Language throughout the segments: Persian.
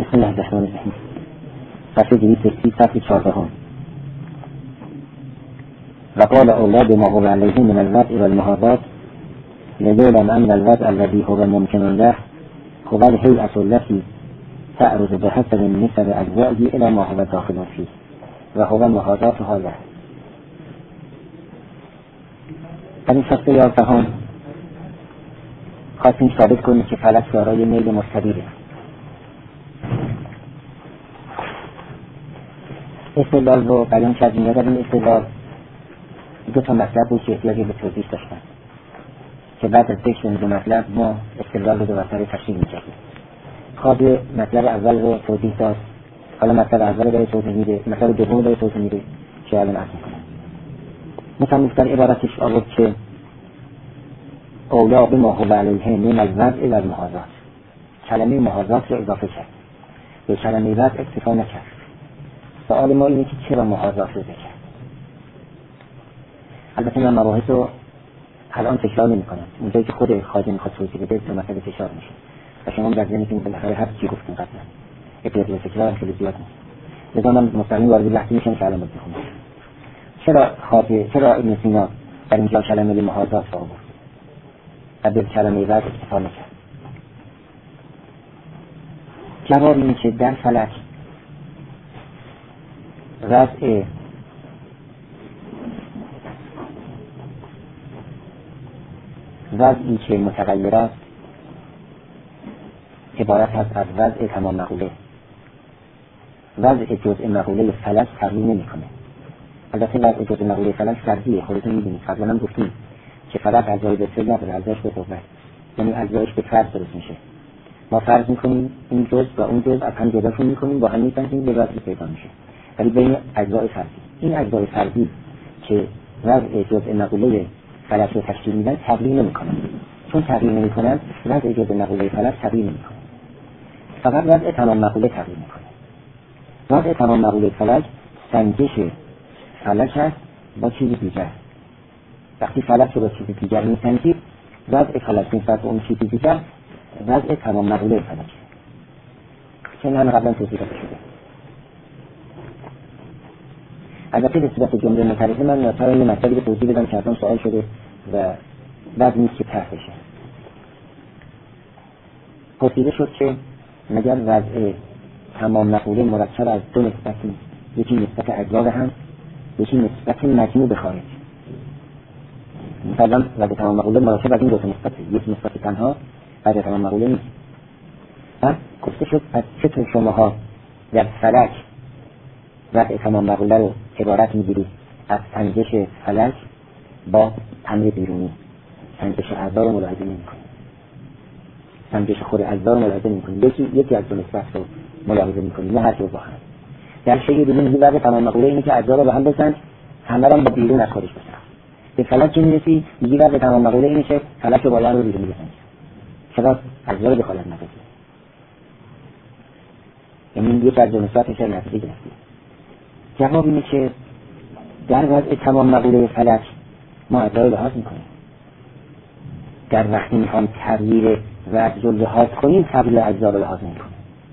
بسم الله الرحمن الرحیم. صفحه 230 صفحه 14. وقال اولاد ما هو علیه من الوضع والمحاضات لیعلم ان الوضع الذي هو ممکن له هو الهیئة التي تعرض بحسب نسب اجزائه الى ما هو داخل فيه و هو محاضاتها له. در این فصل 11 خواستیم ثابت کنیم که فلک دارای میل مستدیره. استدلال رو بیان کردیم. در این استدلال دو تا مطلب بود که احتیاجی به توضیح داشتن که بعد از ذکر این دو مطلب ما استدلال رو دو مسئله تشریح می‌کردیم. خواهد مطلب اول رو توضیح داد، حالا مطلب اول رو توضیح میده، مطلب دوم رو توضیح میده که الان عرض می‌کنم. مثلا در عبارتش آورد که اولا بما هو علیه من الوضع و المحاضات، کلمه محاضات رو اضافه کرد، به کلمه وضع اکتفا نکرد. سوال ما اینه که چرا محاضات رو ذکر؟ البته من مباحث رو الان تکرار نمی‌کنم، اونجایی که خود خواجه میخواد توضیح بده تو مسئله تکرار میشه و شما در ذهنتون بالاخره هر چی گفتیم قبلا احتیاج به تکرار خیلی زیاد نیست. لذا من مستقیم وارد بحث میشم که الان بخونم. چرا ابن سینا در اینجا کلمه محاضات رو آورد و به کلمه وضع اکتفا نکرد؟ جواب اینه که در فلک وضعی که متغیر است عبارت هست از وضع تمام مقوله. وضع جزء مقوله فلک تغییر نمی‌کنه. البته وضع جزء مقوله فلک فردیه، خودتون می‌دونید. قبلا هم گفتیم که فلک اجزای به فعل نداره، اجزایش به قوت، یعنی اجزایش به فرض درست میشه. ما فرض می‌کنیم این جزء و اون جزء از هم جداشون می‌کنیم، با هم می‌سنجیم، به وضعی پیدا میشه. ولی بین اجزای فردی، این اجزای فردی که وضع جزء مقوله فلک رو تشکیل میدن تغییر نمی‌کنن. چون تغییر نمی‌کنن وضع جزء مقوله فلک تغییر نمی‌کنه. فقط وضع تمام مقوله تغییر می‌کنه. وضع تمام مقوله فلک سنجش فلک هست با چیزی دیگر. وقتی فلک رو با چیزی دیگر می‌سنجید، وضع فلک نسبت به اون چیزی دیگر وضع تمام مقوله فلک. چون من قبلا توضیح داده شده. البته به صورت جمله متعارف من ناچار این مطلبی رو توضیح بدم که اصلا سوال شده و بعد نیست که طرح بشه. پرسیده شد که مگر وضع تمام مقوله مرکب از دو نسبتی، یکی نسبت اجزا به هم، یکی نسبت مجموع به خارج. مثلا وضع تمام مقوله مرکب از این دو نسبته، یک نسبت تنها وضع تمام مقوله نیست. گفته شد از چطور شماها در فلک وضع تمام مقوله رو عبارت می‌گیرید از سنجش فلک با امر بیرونی. سنجش اجزا رو ملاحظه نمی‌کنید، سنجش خود اجزا رو ملاحظه نمی‌کنید، یکی از دو نسبت رو ملاحظه می‌کنید، نه هر دو با هم. در شیء دیگه وضع تمام مقوله اینه که اجزا رو به هم بسنج، همه رو با بیرون از خودش بسنج. به فلک که می‌رسی میگی وضع تمام مقوله اینه که فلک رو بالا رو بیرون بسنج. چرا اجزا رو دخالت ندید؟ یعنی یک از دو نسبتش رو نتیجه گرفتید. جواب اینه که در وضع تمام مقوله فلک ما اجزا رو لحاظ میکنیم. در وقتی میخوام تغییر وضع رو لحاظ کنیم تغییر اجزا رو لحاظ نمیکنیم.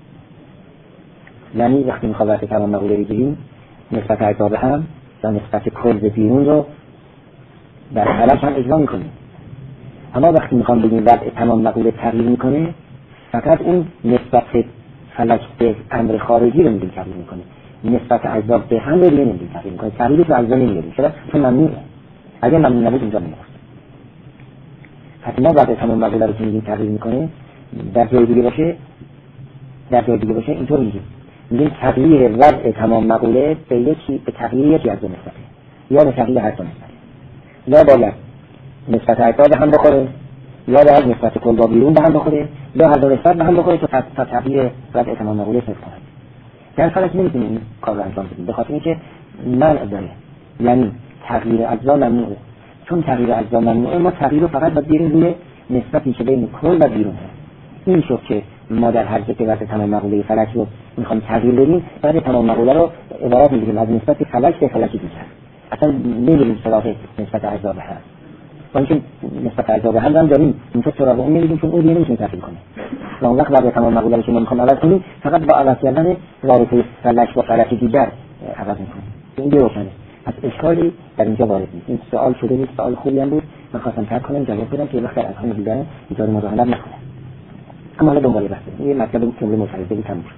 یعنی وقتی میخوام وضع تمام مقوله بگیریم نسبت اجزا به هم یا نسبت کل به بیرون رو در فلک هم اجرا میکنیم. اما وقتی میخوام بگیم وضع تمام مقوله تغییر میکنه فقط اون نسبت فلک به امر خارجی رو میگیم تغییر میکنه، نسبت اجزا به هم رو دیگه نمیدیم تغییر میکنه. تغییرش رو اجزا نمیدیم. چرا؟ چون ممنوعه. اگر ممنوع نبود اینجا میموند. پس ما وضع تمام مقوله رو که میگیم تغییر میکنه در جای دیگه باشه اینطور میگیم تغییر وضع تمام مقوله به تغییر یکی از دو نسبته یا به تغییر هر دو نسبته. یا باید نسبت اجزا به هم بخوره یا باید نسبت کل با بیرون به هم بخوره یا هر دو نسبت به هم بخوره تا تغییر وضع تمام مقوله صفر کنه. در فلک نمیتونیم این کار رو انجام بدیم به خاطر اینکه منع داره، یعنی تغییر اجزا ممنوعه. چون تغییر اجزا ممنوعه ما تغییر رو فقط باید بیاریم روی نسبتی که بین کل و بیرون هست. این شد که ما در هر جا که وضع تمام مقوله فلک رو میخوام تغییر بدیم بعد تمام مقوله رو عبارت میگیریم از نسبت فلک به فلک دیگر. اصلا نمیریم سراغ نسبت اجزا به هم. چون نسبت اجزا به هم داریم اینطور سراغ اون نمیریم چون اون دیگه نمیتونه تغییر کنه. و اون وقت وضع تمام مقوله که ما میخوام عوض کنیم فقط با عوض کردن رابطه فلک با فلک دیگر عوض میکنیم. این روشنه. پس اشکالی در اینجا وارد نیست. این سوال شده بود، سوال خوبی هم بود. من خواستم ترک کنم جواب بدم که وقتی از هم دیدن ایجاد مداهنت نکنه. اما حالا دنبال بحث. این مطلب جمله متعارضه بود تموم شد.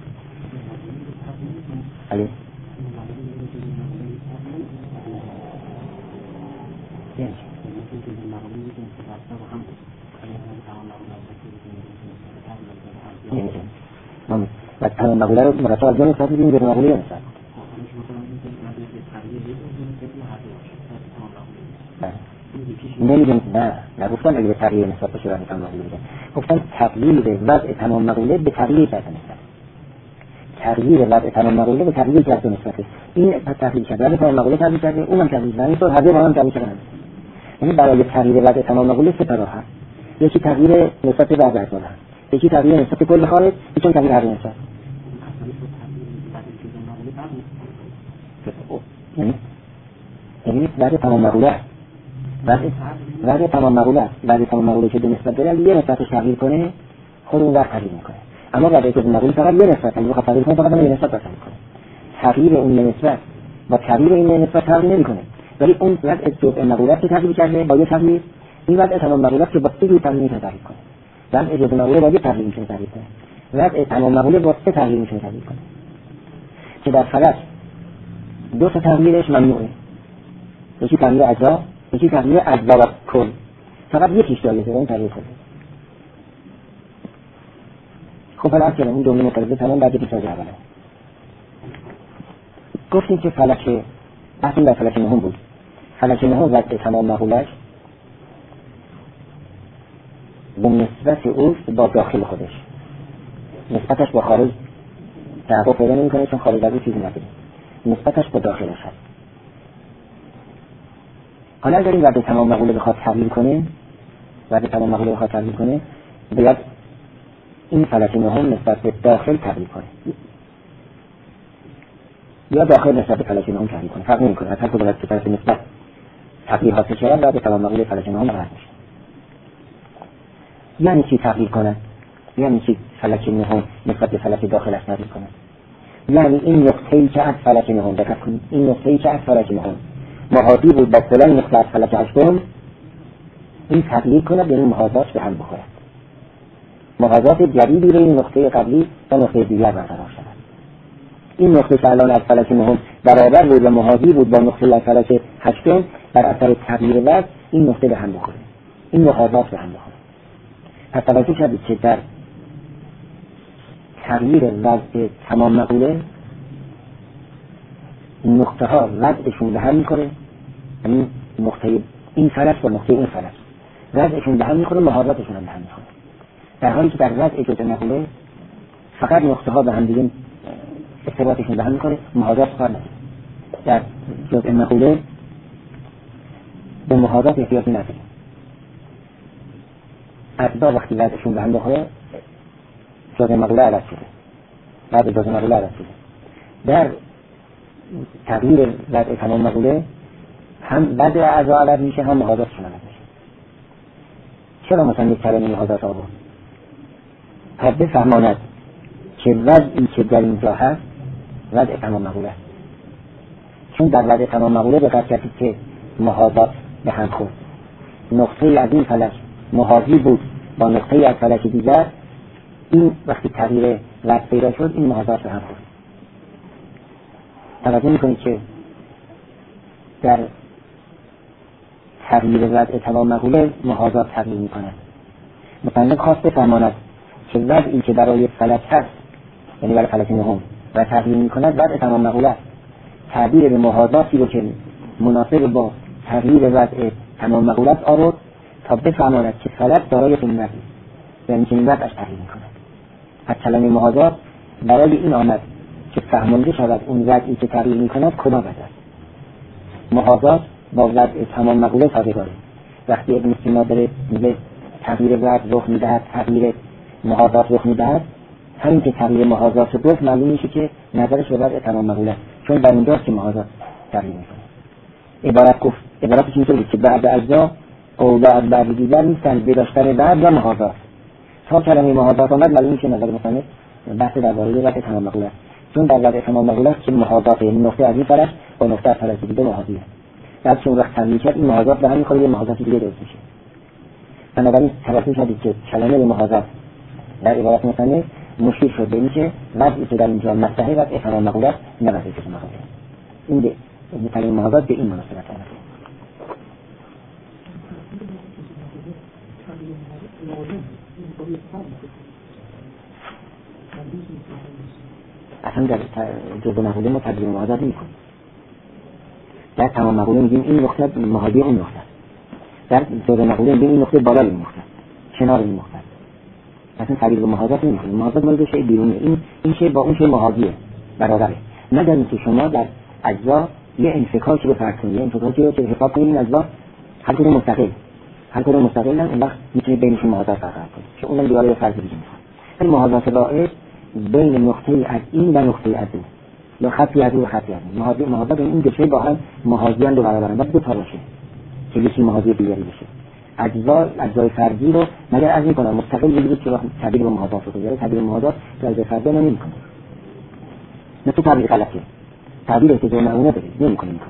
علی و تمام مقوله رو مرتب از جان استاد می‌بینیم به مقوله انسان. نمی‌دونم نه گفتم اگه به تغییر نسبت بشه برای تمام مقوله بگم. گفتم تغییر وضع تمام مقوله به تغییر کرده نسبت. تغییر وضع تمام مقوله به تغییر کرده نسبت. این تغییر کرده تمام مقوله تغییر کرده اونم تغییر کرده. این تو هر دو با هم تغییر کردن. یعنی برای تغییر وضع تمام مقوله سه راه هست. یکی تغییر نسبت به وضع اصل هست. یکی تغییر نسبت به کل خارج، یکی تغییر هر نسبت. یعنی وضع تمام مقوله وضع تمام مقوله که به نسبت داره یه نسبتش تغییر کنه خود اون وقت تغییر میکنه. اما وضعی که مقوله فقط یه نسبت اگه بخواد تغییر کنه فقط یه نسبت تغییر کنه. تغییر اون نسبت با تغییر این نسبت تغییر نمیکنه. ولی اون وضع جزء مقوله که تغییر کرده با یه تغییر این وضع تمام مقوله که با سه تغییر میتونه تغییر کنه. وضع جزء مقوله با یه تغییر میتونه تغییر کنه. وضع تمام مقوله با سه تغییر میتونه تغییر کنه. که در فلک دو تا تغییرش ممنوعه. یکی تغییر اجزا، یکی تغییر اجزا و کل. فقط یکیش جایزه اون تغییر کنه. خب حالا اصلا اون دومی مقایسه تمام بعد پیشاج اوله. گفتیم که فلک اصلا در فلک نهم بود. فلک نهم وضع تمام مقولش به نسبت اوست با داخل خودش. نسبتش با خارج تعقب پیدا نمی‌کنه چون خارج از اون چیزی نداره. نسبتش با داخلش هست. حالا اگر این وضع تمام مقوله بخواد تغییر کنه باید این فلک نهم نسبت به داخل تغییر کنه یا داخل نسبت به فلک نهم تغییر کنه. فرق نمی‌کنه. هر کدوم از دو طرف نسبت تغییر حاصل شده وضع تمام مقوله فلک نهم رد میشه. یعنی چی تغییر کنه؟ یعنی چی فلک نهم نسبت به فلک داخلش تغییر کنه؟ یعنی این نقطه‌ای که از فلک نهم دقت کنید، این نقطه‌ای که از فلک نهم محاذی بود با فلان نقطه از فلک هشتم، این تغییر کند یعنی محاذات به هم بخورد. محاذات جدیدی بین نقطه قبلی و نقطه دیگر برقرار شود. این نقطه که الان از فلک نهم برابر بود و محاذی بود با نقطه از فلک هشتم، بر اثر تغییر وضع این نقطه به هم بخوره، این محاذات به هم بخوره. پس توجه کردید که در تغییر وضع تمام مقوله نقطه ها وضعشون به هم میخوره، یعنی نقطه این فلک با نقطه اون فلک وضعشون به هم میخوره، محاذاتشون هم به هم میخوره. در حالی که در وضع جزء مقوله فقط نقطه ها به هم دیگه ارتباطشون به هم میخوره، محاذات کار نداره. در جزء مقوله به محاذات احتیاجی نداره. اجزا وقتی وضعشون به هم بخوره جزء مقوله عوض شده، بعد جزء مقوله عوض شده. در تغییر وضع تمام مقوله هم بعد اعضا عوض میشه هم محاذاتشون عوض میشه. چرا مثلا یک کلمه محاذات آورد؟ تا بفهماند که وضعی که در اینجا هست وضع تمام مقوله است. چون در وضع تمام مقوله دقت کردید که محاذات به هم خورد. نقطه از این فلک محاذی بود با نقطه از فلک دیگر، این وقتی تغییر وضع پیدا شد این محاذات به هم خورد. توجه میکنید که در تغییر وضع تمام مقوله محاذات تغییر میکنه. مصنف خواست بفهماند که وضعی که برای فلک هست، یعنی برای فلک نهم و تغییر میکند وضع تمام مقوله است. تعبیر به محاذاتی رو که مناسب با تغییر وضع تمام مقوله است آورد تا بفهماند که فلک دارای این وضعی، یعنی که این وضعش تغییر میکند. از کلمه محاذات برای این آمد که فهمانده شود اون وضعی که تغییر میکند کدام وضع است. محاذات با وضع تمام مقوله سازگاره. وقتی ابن سینا داره به تغییر وضع رخ میدهد، تغییر محاذات رخ میدهد، همین که تغییر محاذات رو گفت معلوم میشه که نظرش به وضع تمام مقوله است، چون در اونجاست که محاذات تغییر میکنه. عبارتش اینطوری که بعد اجزا اولا از بعد دیگر نیستند به داشتن بعد و محاذات. تا کلمه محاذات آمد معلوم میشه نظر مصنف بحث درباره وضع تمام مقوله است، چون در وضع تمام مقوله است که محاذات نقطه از این طرف با نقطه از طرف دیگه محاذیه. بعد چون وقت تمرین کرد این محاذات به هم میخوره، یه محاذات دیگه درست میشه. بنابراین توجه شدید که کلمه محاذات در عبارت مصنف مشیر شد به این که وضعی که در اینجا مصلحه وضع تمام مقوله است، نه وضعی که مقوله این کلمه محاذات به این مناسبت است. اصلا در جزء مقوله ما تبدیل محاذات نمی‌کنیم. در تمام مقوله میگیم این نقطه محاذی اون نقطه، در جزء مقوله میگیم این نقطه بالای این نقطه، کنار این نقطه. اصلا تبدیل محاذات نمی‌کنیم. محاذات مال شیء بیرونه، این شیء با اون شیء محاذیه، برابره. مگر اینکه شما در اجزا یه انفکاکی رو فرض کنید، انفکاکی رو که حساب کنید این اجزا هر کدوم مستقلن، اون وقت میتونید بینشون محاذات برقرار کنید که اونم دیواره فرض دیگه می‌خواد. این محاذات رائج بین نقطه از این و نقطه از اون، یا خطی از اون و خطی از اون. محاذات این دو شی با هم محاذیان دو برابرن، باید دو تا باشه که یکی محاذی دیگری بشه. اجزای فرضی رو مگر از میکنن مستقل بگیرید که تبدیل به محاذات رو بگیره، تبدیل به محاذات در اجزای فرضی نمی‌کنه. مثل تبدیل غلطه، تبدیل اجزای معونه بدید نمی‌کنه این کار.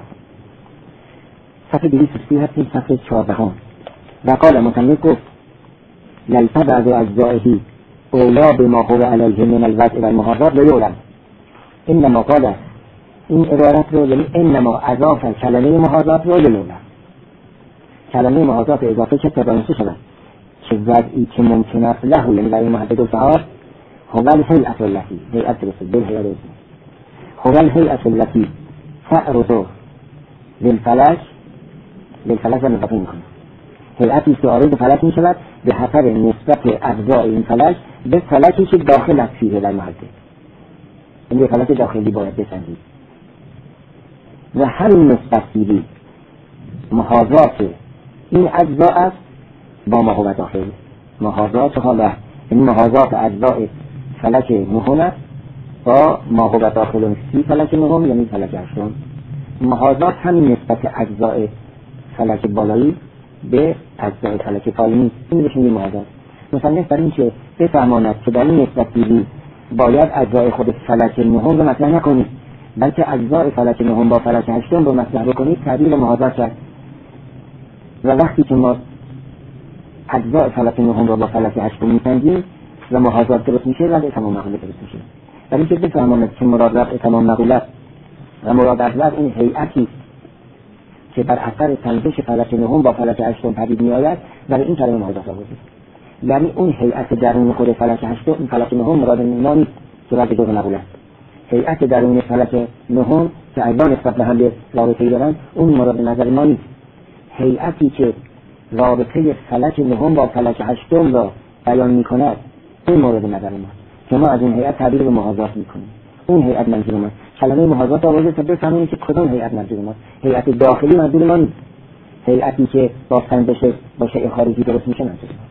صفحه 230 هستیم، صفحه 14 و قال مصنف گفت لیس بعض اجزائه اولا بما هو علیه من الوضع و المحاذات لیعلم. انما قال این عبارت رو یعنی انما اضاف کلمه محاذات رو لیعلم، کلمه محاذات اضافه که تبانسه شود که وضعی که ممکن است له یعنی برای محدد الفعال هو الهیئة التي هیئت رسول بالهیئة هو الهیئة التي تعرض للفلک و مقابل میکنه. هیئتی که عارض فلک می شود به حسب نسبت اجزای این فلک به فلکی که داخل از فیه در محله، این به فلک داخلی باید بسنجید و همین نسبت گیری محاذات این اجزا است با ما هو داخل. محاذات حالا این محاذات اجزای فلک نهم است با ما هو داخل فی فلک نهم یعنی فلک هشتم. محاذات همین نسبت اجزای فلک بالایی به اجزای فلک پایینی، این بهش میگیم محاذات. مثلا برای اینکه بفهماند که در این نسبت گیری باید اجزای خود فلک نهم رو مطرح نکنید بلکه اجزای فلک نهم با فلک هشتم رو مطرح بکنید، تبدیل محاذات کرد. و وقتی که ما اجزای فلک نهم رو با فلک هشتم میسنجیم و محاذات درست میشه و تمام مقوله درست میشه. برای اینکه بفهماند که مراد رفع تمام مقوله و مراد از این هیئتی که بر اثر تنظیش فلک نهم با فلک هشتم پدید می آید، برای این کلمه محاذات آوردیم. یعنی اون هیئت درون خود فلک هشتم، این فلک نهم مراد ما نیست که بعد دو مقوله است. هیئت درون فلک نهم که اجزا نسبت به هم رابطه‌ای دارن اون مراد نظر ما نیست. هیئتی که رابطه فلک نهم با فلک هشتم را بیان می‌کند این مورد نظر ما که ما از اون هیئت تعبیر به محاذات می‌کنیم. اون هیئت منظور ما کلمه محاذات آورده تا بفهمیم که کدام هیئت منظور ما. هیئت داخلی منظور ما نیست، هیئتی که با سنجش با شیء خارجی درست میشه منظور ما.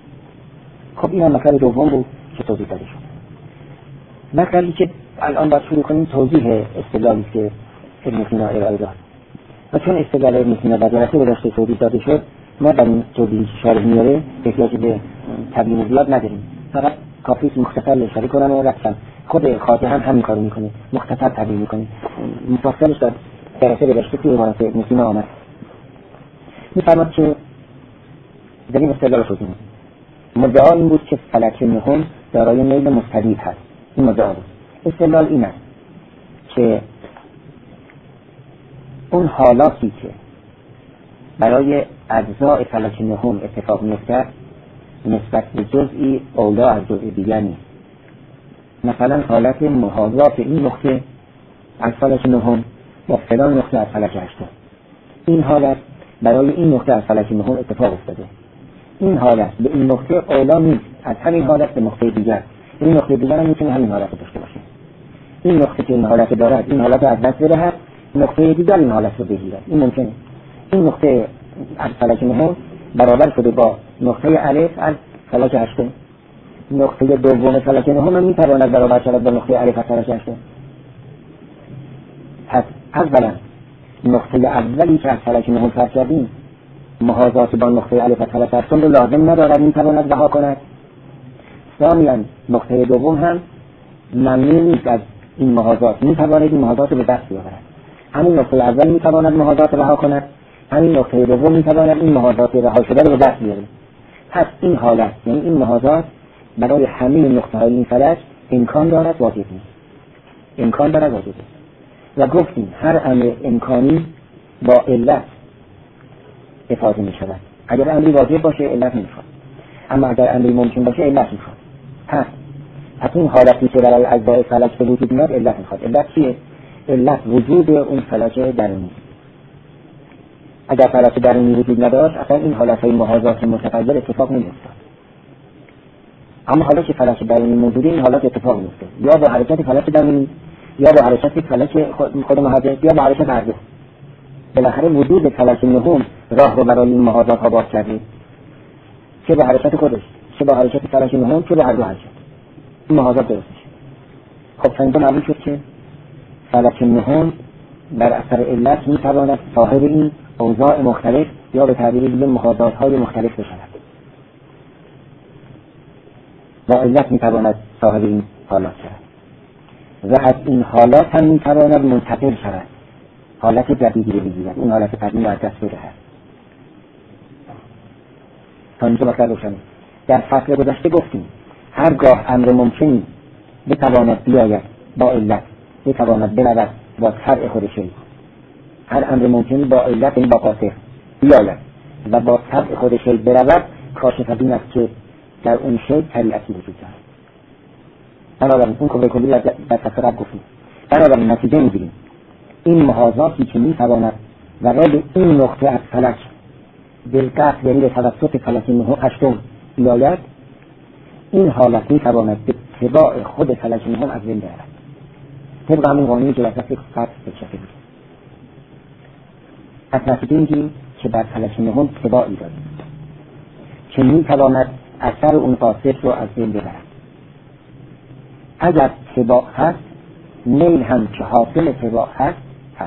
خب این هم مطلب دوم بود که توضیح داده شد. مطلبی که الان باید شروع کنیم توضیح استدلالی که ابن سینا ارائه داد و چون استدلال ابن سینا در جلسه گذشته توضیح داده شد ما در این توضیحی که شارح میاره احتیاج به تبیین زیاد نداریم، فقط کافی است مختصر اشاره کنم و رفتم. خود خاطر هم همین کارو میکنه، مختصر تبیین میکنه. مفصلش در جلسه گذشته توی عبارت ابن سینا آمد. میفرماد که در این استدلال توضیح مدعا این بود که فلک نهم دارای میل مستدید هست. این مدعا بود. استدلال این است که اون حالاتی که برای اجزای فلک نهم اتفاق میفته نسبت به جزئی اولا از جزء دیگر نیست. مثلا حالت محاذات این نقطه از فلک نهم با فلان نقطه از فلک هشتم، این حالت برای این نقطه از فلک نهم اتفاق افتاده، این حالت به این نقطه اولا نیست از همین حالت به نقطه دیگر، این نقطه دیگر هم میتونه همین حالت داشته باشه. این نقطه که این حالت دارد این حالت از دست بدهد، نقطه دیگر این حالت رو بگیرد، این ممکنه. این نقطه از فلک نهم برابر شده با نقطه الف از فلک هشتم، نقطه دوم فلک نهم میتواند برابر شود با نقطه الف از فلک هشتم. پس اولا نقطه اولی که از فلک نهم فرض کردیم محاذات با نقطه الف از فلک هشتم رو لازم ندارد میتواند رها کند. ثانیاً نقطه دوم هم ممنوع نیست از این محاضات، میتواند این محاضات رو به دست بیاورد. همین نقطه اول میتواند محاضات رها کند، همین نقطه دوم میتواند این محاضات رها شده رو به دست بیاورد. پس این حالت، یعنی این محاضات برای همه نقطه های این فلک امکان دارد، واجب نیست. امکان دارد، واجب نیست. و گفتیم هر امر امکانی با علت افاده می شود. اگر امری واجب باشه علت نمیخواد، اما اگر امری ممکن باشه علت میخواد. پس این حالتی که برای اجزای فلک به وجود میاد علت میخواد. علت چیه؟ علت وجود اون فلک درونی. اگر فلک درونی وجود نداشت اصلا این حالتهای محاذات متغیر اتفاق نمیافتاد. اما حالا که فلک درونی موجوده این حالات اتفاق میفته، یا با حرکت فلک درونی یا با حرکت فلک خود محاذات یا با حرکت هر دو. بالاخره وجود فلک نهم راه رو برای این محاذات ها باز کرده، چه با حرکت خودش چه با حرکت فلک نهم چه با هر دو حرکت این محاذات درست میشه. خب اینجا معلوم شد که فلک نهم بر اثر علت میتواند صاحب این اوضاع مختلف یا به تعبیر دیگه محاذات های مختلف بشود. با علت میتواند صاحب این حالات شود و از این حالات هم میتواند منتقل شود، حالت جدیدی رو بگیرد، این حالت قدیم رو از دست بدهد. تا اینجا مطلب روشنه. در فصل گذشته گفتیم هرگاه امر ممکنی بتواند بیاید با علت، بتواند برود با طبع خودش، هر امر ممکنی با علت این با قاطع بیاید و با طبع خودش برود، کاشف از این است که در اون شی طبیعتی وجود دارد. بنابراین اون کبر کلی در فصل قبل گفتیم. بنابراین نتیجه میگیریم این محاذاتی که میتواند وارد این نقطه از فلک بالقطع یعنی به توسط فلک نهم هشتم بیاید، این حالت میتواند به اتباع خود فلک نهم از بین برود، طبق همین قانونی که وسط فصل بچه بود. از نتیجه میگیریم که بر فلک نهم اتباعی داریم که میتواند اثر اون قاصد رو از بین ببرد. اگر اتباع هست میل هم که حاصل اتباع هست.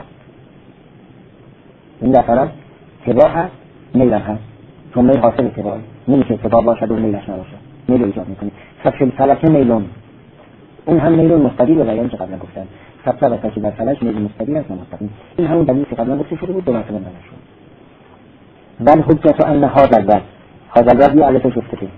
این در فرض اتباع هست میل هم هست، چون میل حاصل اتباعی، نمیشه اتباع باشد و میلش نباشد، میل ایجاد میکنه. ففل فلک میلون، اون هم میلون مستقیل بیان که قبلا گفتن، فصل و فصل بر فلک میل مستقیل است و مستقیل. این همون دلیل که قبلا گفته شده بود دو مرتبه نشد. بل حجت ان هذا الوضع، هذا الوضع علت شفته.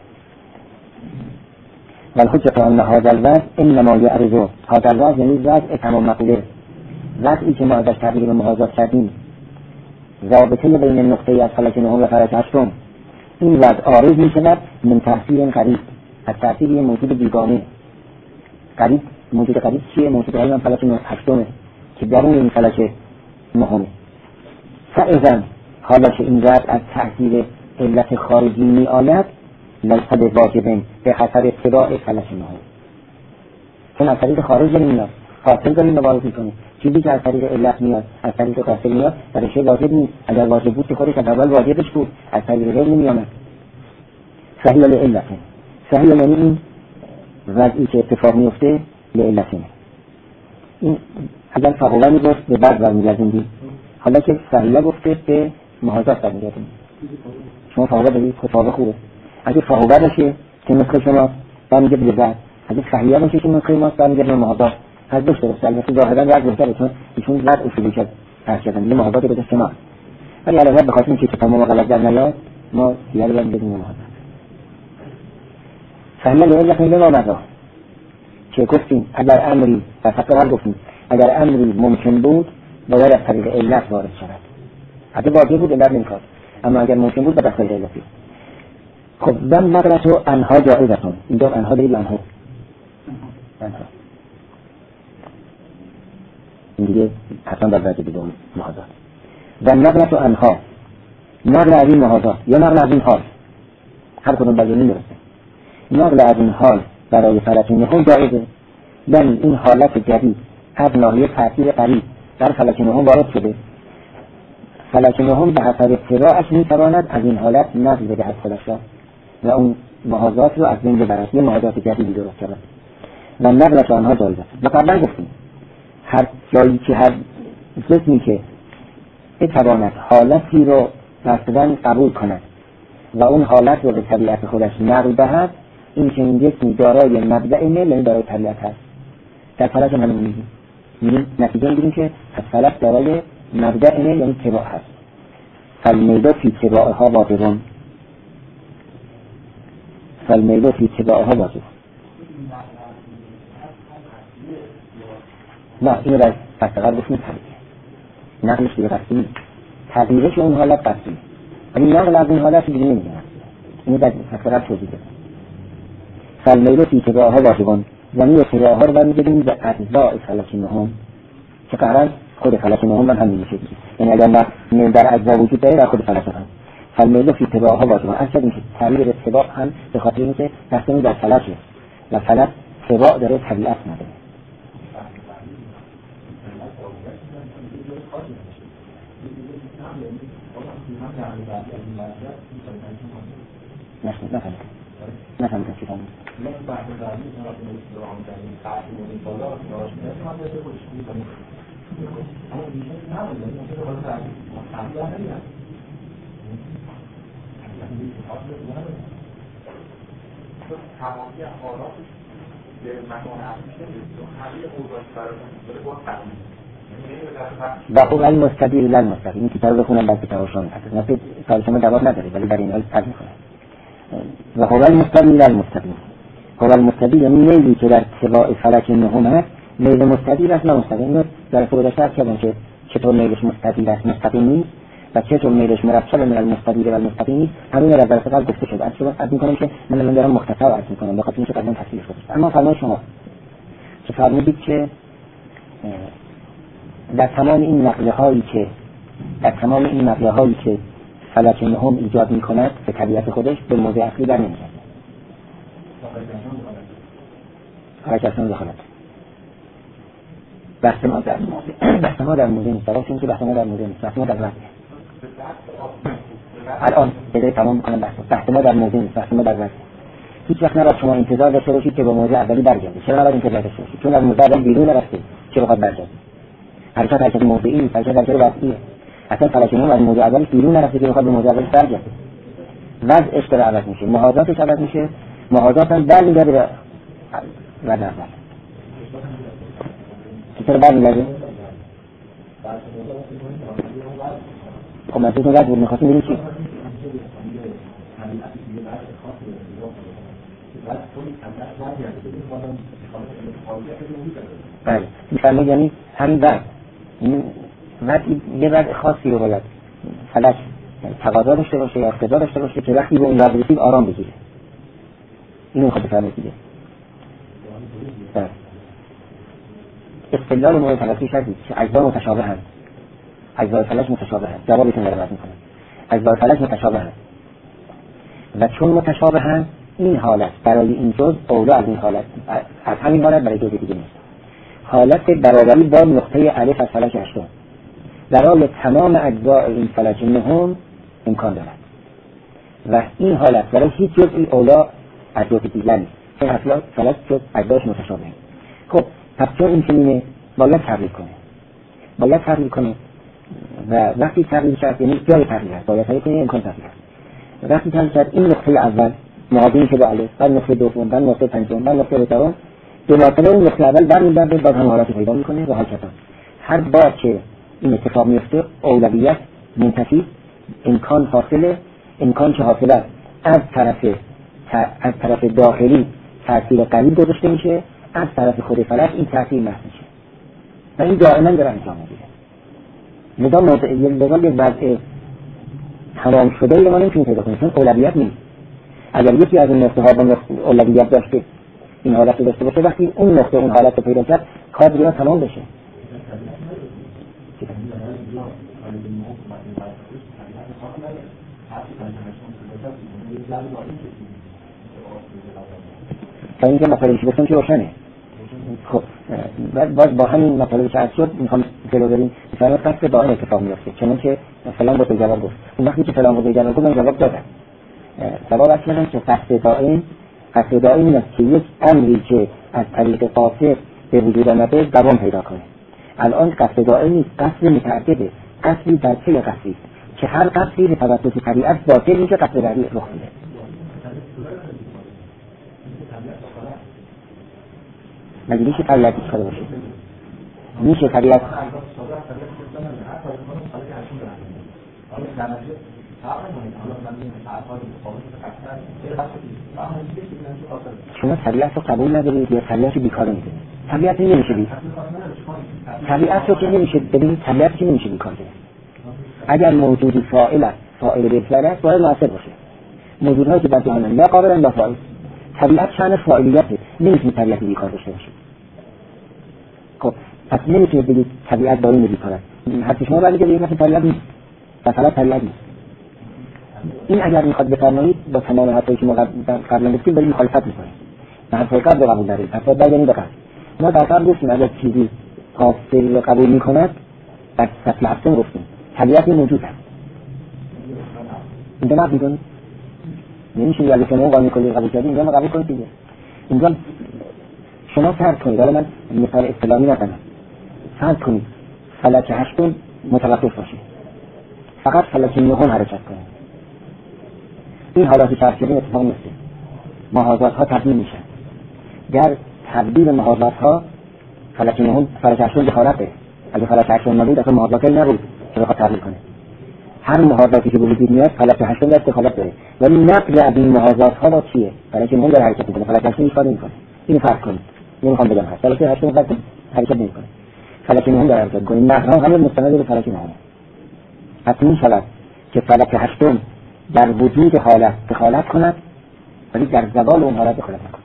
بل حجت ان هذا الوضع انما يعرض، هذا الوضع یعنی وضع تمام مقوله، وضعی که ما ازش تعبیر به محاذات کردیم، رابطه بین نقطه از فلک نهم و فلک هشتم، این وضع عارض می شود من تأثیر قریب، از تأثیر یه موجود بیگانه. قریب، موجود قریب چیه؟ موجود قریب هم فلک هشتمه که درون این فلک نهمه. فاذا حالا که این وضع از تأثیر علت خارجی می آید لیس بواجب به خاطر اتباع فلک نهم، چون از طریق خارج داریم میاد، حاصل داریم مبارز میکنیم. چیزی که از طریق علت میاد از طریق قاصد میاد درش واجب نیست. اگر واجب بود که خودش از اول واجبش بود، از طریق غیر نمیامد. صحیح لعلت، صحیح یعنی این وضعی که اتفاق میفته لعلت. این اگر فقوه میگفت به بعد برمیگردیم، حالا که صحیح گفته به محاذات برمیگردیم. شما فقوه دارید که فقوه خوبه، اگه فقوه باشه که نسخه شما برمیگه به بعد، اگه صحیح باشه که نسخه ما برمیگه به محاذات. هر دوست درست، البته ظاهرا وضع بهتره چون ایشون وضع اصولی کرد فرض کردن یه محاذات به دست ما، ولی علاوه به خاطر اینکه تمام غلط در نیاد ما دیگه بریم بدون محاذات. فهمه لعلت به ما مضا که گفتیم اگر امری و فقط گفتیم اگر امری ممکن بود باید از طریق علت وارد شود، اگه واجب بود علت نمیخواد، اما اگر ممکن بود به طریق علتی. خب دم نقلت و انها جائزتون، اینجا انها دارید انها این دیگه حتما در درجه دوم محاذات. و نقلت و انها، نقل از این محاذات یا نقل از این حال، هر کدوم برای نمیرسه. نقل از این حال برای فلک نهم جایزه، یعنی این حالت جدید از ناحیه تأثیر قریب در فلک نهم وارد شده، فلک نهم به حسب اتباعش میتواند از این حالت نقل بدهد خودش را و اون محاذات رو از بین ببرد، یه محاذات جدیدی درست شود. و نقلت و انها جایزه. و قبلا گفتیم هر جایی که هر جسمی که بتواند حالتی رو مثلا قبول کند و اون حالت رو به طبیعت خودش نقل دهد، این چنین جسمی دارای مبدأ میل یعنی دارای طبیعت هست. در فلک هم همین میگیم نتیجه میگیریم که از فلک دارای مبدأ میل یعنی تباع هست. فالمیل فی تباعها واقعون، فالمیل فی تباعها واقعون. نه اینو در فستقر بسیم طبیعه نقلش دیگه قصدی نیست، تغییرش اون حالت قصدی، ولی نقل از اون حالت دیگه نمیگه. اینو در فستقر توضیح ده. فالمیل فی تباعها واقعون، یعنی تباعها رو برمیگردیم به اجزاء فلک نهم که قرار خود فلک نهم من همین میشه، یعنی اگر در اجزا وجود داره در خود فلک هم. فالمیل فی تباعها واقعون اصلا این که تعبیر تباع هم به خاطر اینکه دستمون در فلکه و فلک تباع داره طبیعت نداره. نفهم چی کنم. و خوب المستدیر للمستقیم. این کتاب رو بخونم بعد کتاب شما نفس کار شما جواب نداره ولی در این حال ترجمه کنم. و خوب المستدیر للمستقیم. خوب المستدیر یعنی میلی که در تباع فلک نهم هست، میل مستدیر است نه مستقیم. در خود شرح کردم که چطور میلش مستدیر است مستقیم نیست و چطور میلش مرکب من المستدیر و المستقیم نیست. همین را در فقط گفته شده. از شما عرض می‌کنم که من دارم مختصر عرض می‌کنم به خاطر اینکه قبلا تصویر شده. اما فرمان شما که فرمودید که در تمام این نقله هایی که فلک نهم ایجاد می‌کند به طبیعت خودش به موضع اصلی در نمی‌گرده. فلک اصلا دخالت. بحث ما در موضع نیست. راستش اینه که بحث ما در موضع نیست. بحث ما در وقت. الان بذارید تمام کنم بحث ما در موضع نیست. بحث ما در وقت. هیچ وقت نباید شما انتظار داشته باشید که به موضع اولی برگردید. چرا نباید انتظار داشته باشید؟ چون از موضع اول بیرون رفته. چرا باید برگردید؟ حرکت موضعی نیست، حرکت وضعیه. اصلا فلک نهم از موضع اول بیرون نرفته که بخواد به موضع اول برگرده. وضعش داره عوض میشه، محاذاتش عوض میشه، محاذات هم برمیگرده به وضع اول. چطور برمیگرده؟ خب منظورتون وضع بود میخواستیم بگیم چی؟ بله میفرمایید یعنی همین وضع یه وضع خاصی رو باید فلک تقاضا داشته باشه یا اقتضا داشته باشه که وقتی به اون وضع رسید آرام بگیره. اینو میخواد بفرمایید دیگه. استدلال مورد توجه شدید که اجزا متشابه هست. اجزای فلک متشابه هست. جوابتون رو عرض میکنم. اجزای فلک متشابه هست. و چون متشابه هست این حالت برای این جزء اولا از این حالت از همین حالت برای جزء دیگه نیست. حالت برابری با نقطه الف از فلک هشتم برای تمام اجزای این فلک نهم امکان دارد و این حالت برای هیچ جزئی اولا از جزء دیگه نیست. چون اصلا فلک جز اجزاش متشابه هست. خب پس چون این چنینه باید تغییر کنه و وقتی تغییر کرد یعنی جای تغییر هست باید تغییر کنه امکان تغییر هست. وقتی تغییر کرد این نقطه اول مقابل شده الف بعد نقطه دوم بعد نقطه پنجم بعد نقطه چهارم دو مرتبه اون نقطه اول برمیگرده باز هم حالت پیدا میکنه و حالت هر بار که این اتفاق میفته اولویت منتفی امکان حاصله امکان که حاصله از طرف داخلی تأثیر قریب گذاشته میشه از طرف خود فلک این تأثیر محو میشه و این دائما داره انجام میگیره. لذا یه وضع تمام شده رو ما نمیتونیم پیدا کنیم چون اولویت نیست. اگر یکی از این نقطه ها با اولویت داشته این حالت رو داشته باشه وقتی اون نقطه اون حالت رو پیدا کرد کار دیگه تمام بشه. تا اینکه مطالبی که گفتم که روشنه. خب باز با همین مطالبی که عرض شد میخوام جلو بریم. مثلا قصد دائم اتفاق میفته چون که فلان با جواب گفت اون وقتی که فلان با جواب گفت من جواب دادم. جواب اصلا که قصد دائم این است که یک امری که از طریق قاصر به وجود آمده دوام پیدا کنه. الان قصد دائم نیست، قصد متعدده، قصدی در پی قصدی که هر قصدی به توسط طبیعت باطل میشه قصد بعدی رخ میده. مگه میشه طبیعت هیچ کاری باشه؟ میشه طبیعت شما طبیعت رو قبول ندارید یا طبیعت رو بیکار میدونید؟ طبیعت نمیشه بید طبیعت رو که نمیشه ببینید، طبیعت که نمیشه بیکار کنید. اگر موجودی فاعل است، فاعل بهتر است، باید مؤثر باشه. موجودهایی که در جهان لا قابل لا فاعل، طبیعت شأن فاعلیته، نمیتونه طبیعت بیکار داشته باشه. خب پس نمیتونه بگید طبیعت داره بیکار است. حتی شما ولی که بگید مثلا طبیعت نیست، مثلا طبیعت نیست. این اگر میخواد بفرمایید با تمام حرفایی که ما قبلا گفتیم برای مخالفت میکنید. من حقیقت رو قبول دارید، پس باید بگید ما در قبل گفتیم اگر چیزی حاصل رو قبول میکند در سطح اصلا گفتیم طبیعت موجود است. اینجا نقد میکنید نمیشه یعنی شما قانون کلی قبول کردید اینجا ما قبول کنید دیگه. اینجا شما فرض کنید، حالا من مثال اصطلاحی نزنم، فرض کنید فلک هشتم متوقف باشه، فقط فلک نهم حرکت کنه. این حالاتی که افشارین اتفاق میفته، محاذات ها تبدیل میشن. در تبدیل محاذات ها فلک نهم فلک هشتم دخالت داره. اگه فلک هشتم نبود اصلا محاذاتی نبود که بخواد تبدیل کنه. هر محاذاتی که به وجود میاد فلک هشتم داره دخالت داره، ولی نقل از این محاذات ها با چیه؟ فلک نهم داره حرکت میکنه، فلک هشتم ایستاده میکنه. اینو فرض کنید، نمیخوام بگم هست فلک هشتم حرکت نمیکنه، فلک نهم داره حرکت میکنه. نقل ها همه مستند به فلک نهم. حتی این شود که فلک هشتم در وجود حالت دخالت کند ولی در زوال اون حالت دخالت نکند.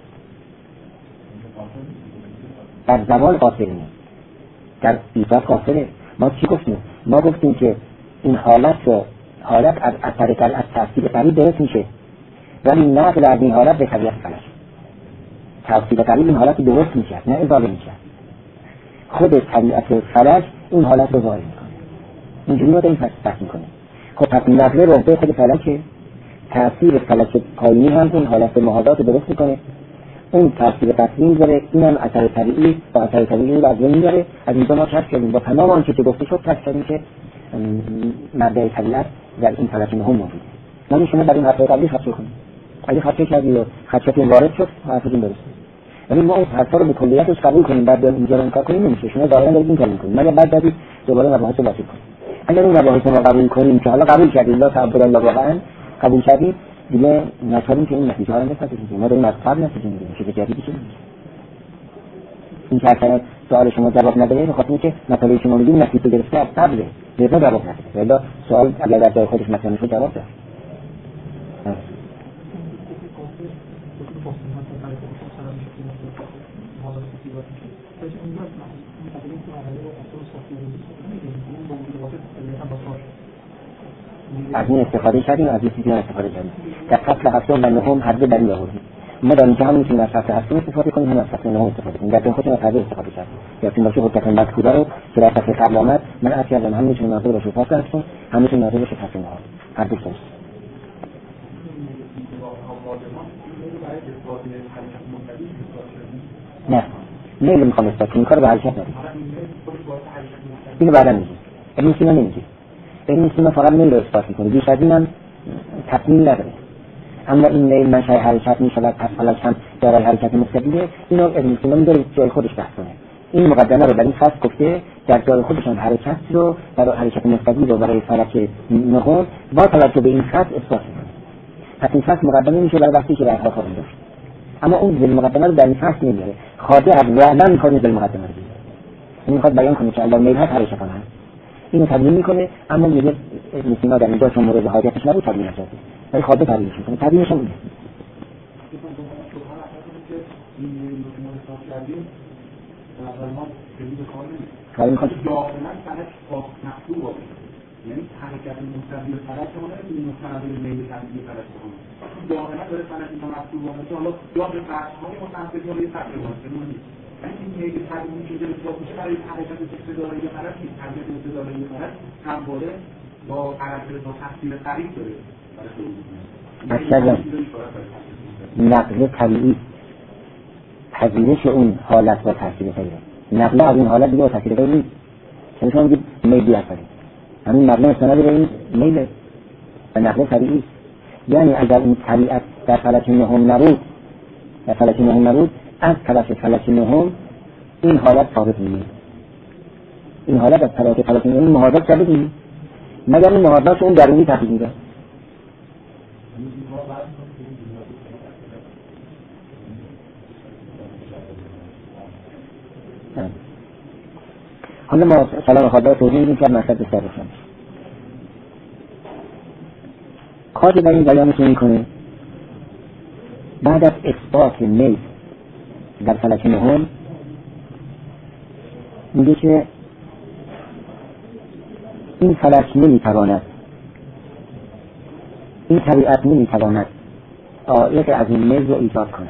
در زوال قاصر نیست، در ایجاد قاصره. ما چی گفتیم؟ ما گفتیم که این حالت از اثر از تفسیر قریب درست میشه ولی نقل از این حالت به طبیعت فلک. تفسیر قریب این حالت درست میشه نه اضافه میشه. خود طبیعت فلک این حالت رو ظاهر میکنه. اینجوری ما داریم فلسفه میکنیم. خب پس نقل رابطه خود فلکه، تأثیر فلک پایینی هم اون حالت محاذات رو درست میکنه، اون تأثیر قطعی میذاره، این هم اثر طبیعی با اثر طبیعی رو از بین میبره. از اینجا ما کشف کردیم با تمام آنچه که گفته شد کشف کردیم که مبدأ طبیعت در این فلک نهم موجوده. ولی شما در این حرفای قبلی خطا کنید، اگه خطا کردید و خطاتون وارد شد حرفتون درسته، ولی ما اون حرفا رو به کلیتش قبول کنیم بعد اینجا رو انکار کنیم نمیشه. شما ظاهرا دارید این کارو میکنید مگر بعد دارید دوباره مباحث رو باطل کنید. اگر اون مباحث رو قبول کنیم که حالا قبول کردید لا تعبد الله واقعا قبول کردید دیگه نشدیم که این نتیجه ها رو نسازیم. ما داریم از قبل نتیجه میگیریم چیز جدیدی که این که اصلا سوال شما جواب نداره بخاطر اینکه مسئله شما میگیم نتیجه گرفته از قبل لذا جواب نداره، لذا سوال اگر در جای خودش مطرح میشه جواب داره. از این استفاده کردیم، از این چیزی استفاده کردیم. در فصل هفتم و نهم هر دو دلیل آوردیم. ما داریم که هم میتونیم از فصل هفتم استفاده کنیم هم از فصل نهم استفاده کنیم. در جای خودتون از هر دو استفاده کردیم. یادتون باشه حجت مذکوره رو که در فصل قبل آمد من عرض کردم هم میتونه ناظر باشه فصل هفتم هم میتونه ناظر باشه فصل نهم. هر دو درست. نه میل میخوام اثبات کنم کار به حرکت نداریم. اینو بعدا میگیم. ابن سینا نمیگه. ابن سینا فقط میل رو اثبات میکنه. بیش از اینم تکمیل نداره. اما این میل منشأ حرکت میشود پس فلک هم دارای حرکت مستقیمه. اینو ابن سینا میذاره جای خودش بحث کنه. این مقدمه رو در این فصل گفته در جای خودش هم حرکت رو برای حرکت مستقیم رو برای فلک نهم با توجه به این فصل اثبات میکنه. پس این فصل مقدمه میشه برای وقتی که در اخلاق خواهیم داشت. اما اون ذل مقدمه رو در این فصل نمیاره. خاطر از وعدن میکنه ذل مقدمه رو بیاره. این میخواد بیان کنه که الله میل هست حرکت کنه. اینو تبیین میکنه اما میگه ابن سینا در اینجا چون مورد حاجتش نبود تبیین نکرده. ولی خاطر تبیینش میکنه. تبیینش هم میگه. کاری میکنه. یعنی حرکت مستقیم فلک شما نمی‌تونید مستقیم میل طبیعی فلک کنید. دائما داره فلک اینجا مفتوح باشه حالا یا به فرض‌های متعدد یا به فرض باشه نیست. یعنی این میل طبیعی که داره اثبات میشه برای حرکت استدلایی فلک نیست. حرکت استدلایی فلک همواره با حرکت با تفسیر قریب داره برای خودش. نقل طبیعی پذیرش اون حالت با تفسیر غیره. نقل از این حالت دیگه با تفسیر غیر نیست. چون شما میگید میل آفرین. همین مبنای استناد به این میل و نقل طبیعی. یعنی اگر این طبیعت در فلک نهم نبود از طرف فلک نهم این حالت ثابت نیست. این حالت از طلاق این محاضرات ثابت نیست مگر این محاضرات اون درونی تحقیق میده. حالا ما سلام خدا توضیح میدیم که مطلب بسیار بسیار کاری در این بیانشون میکنه. بعد از اثبات میل در فلک نهم میگه که این فلک نمیتواند، این طبیعت نمیتواند عائق از این میل رو ایجاد کند.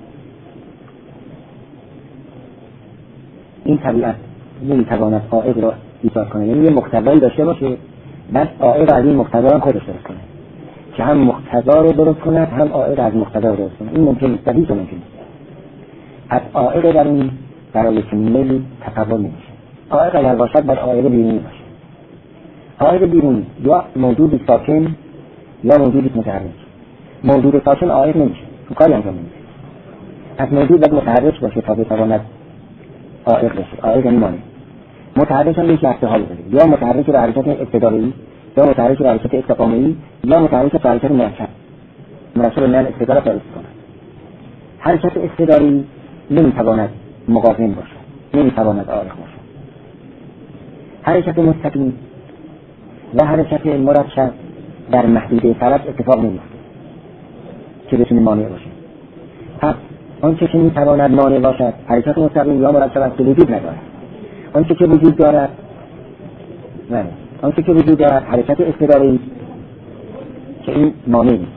این طبیعت نمیتواند عائق رو ایجاد کنه، یعنی یه مقتضایی داشته باشه بعد عائق از این مقتضا هم خودش درست کنه که هم مقتضا رو درست کند هم عائق از مقتضا رو درست کنه. این ممکن نیست، هیچ ممکن نیست. از عائق در این برای میل تصور نمیشه. عائق اگر باشد باید عائق بیرونی باشه. عائق بیرونی یا موجود ساکن یا موجود متحرک. موجود ساکن عائق نمیشه، کاری انجام نمیشه. از موجود باید متحرک باشه تا بتواند عائق بشه. عائق یعنی مانع. متحرک هم یک احتمال داره، یا متحرک به حرکت ابتدایی، یا متحرک به حرکت استقامه‌ای، یا متحرک به حرکت مرکب. مرکب من استدلال تعریف کنه. حرکت استدلایی نمیتواند مقاوم باشه، نمیتواند عائق باشه. حرکت مستقیم و حرکت مرکب در محدوده فلک اتفاق نمیفته که بتونه مانع باشه. پس آنچه که میتواند مانع باشد حرکت مستقیم یا مرکب است که وجود ندارد. آنچه که وجود دارد آنچه که وجود دارد حرکت اضطراری که این مانع نیست.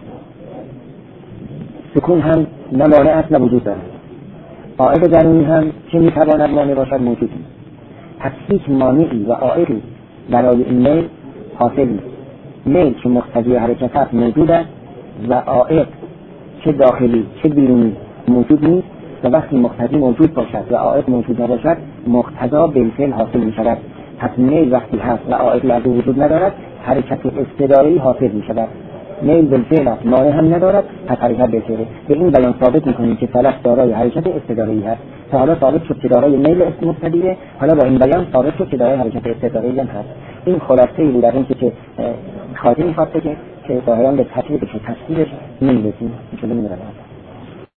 سکون هم نه مانع است نه وجود دارد. عائق درونی هم که میتواند مانع باشد موجود نیست. پس هیچ مانعی و عائقی برای این میل حاصل نیست. میل که مقتضی حرکت است موجود است و عائق چه داخلی چه بیرونی موجود نیست و وقتی مقتضی موجود باشد و عائق موجود نباشد مقتضا بالفعل حاصل می شود. پس میل وقتی هست و عائق لازم وجود ندارد حرکت استداری حاصل می شود. میل بالفعل است، مانع هم ندارد، پس حرکت بالفعل. به این بیان ثابت می کنیم که فلک دارای حرکت استداری هست. تا حالا ثابت شد که دارای میل مقتضیه، حالا با این بیان ثابت شد که دارای حرکت استداری هم هست. این خلاصه ای بود در اینکه که خاطر می‌خواد که ظاهرا به تفسیرش نمی‌رسیم. ان شاء الله